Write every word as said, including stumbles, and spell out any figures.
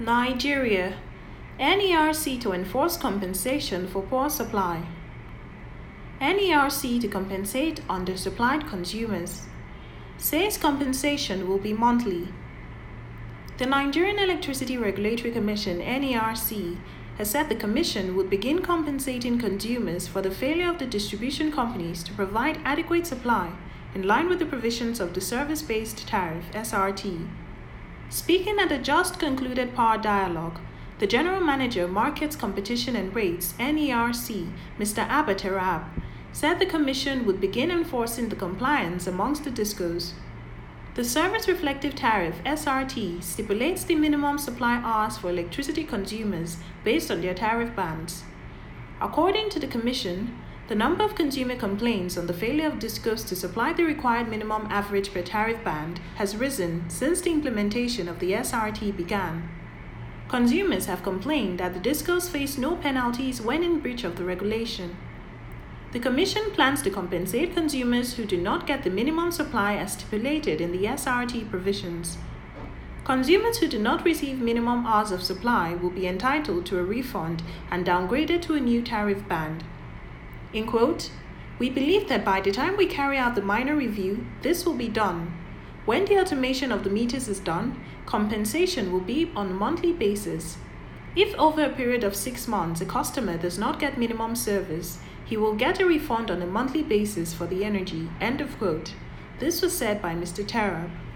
Nigeria. N E R C to enforce compensation for poor supply. N E R C to compensate undersupplied consumers. Says compensation will be monthly. The Nigerian Electricity Regulatory Commission (N E R C) has said the Commission would begin compensating consumers for the failure of the distribution companies to provide adequate supply in line with the provisions of the Service-Based Tariff (S R T). Speaking at the just concluded Power Dialogue, the General Manager, Markets, Competition and Rates (N E R C), Mister Abba Terab, said the Commission would begin enforcing the compliance amongst the discos. The Service Reflective Tariff (S R T) stipulates the minimum supply hours for electricity consumers based on their tariff bands. According to the Commission, the number of consumer complaints on the failure of discos to supply the required minimum average per tariff band has risen since the implementation of the S R T began. Consumers have complained that the discos face no penalties when in breach of the regulation. The Commission plans to compensate consumers who do not get the minimum supply as stipulated in the S R T provisions. Consumers who do not receive minimum hours of supply will be entitled to a refund and downgraded to a new tariff band. In quote, "We believe that by the time we carry out the minor review, this will be done. When the automation of the meters is done, compensation will be on a monthly basis. If over a period of six months a customer does not get minimum service, he will get a refund on a monthly basis for the energy." End of quote. This was said by Mister Terab.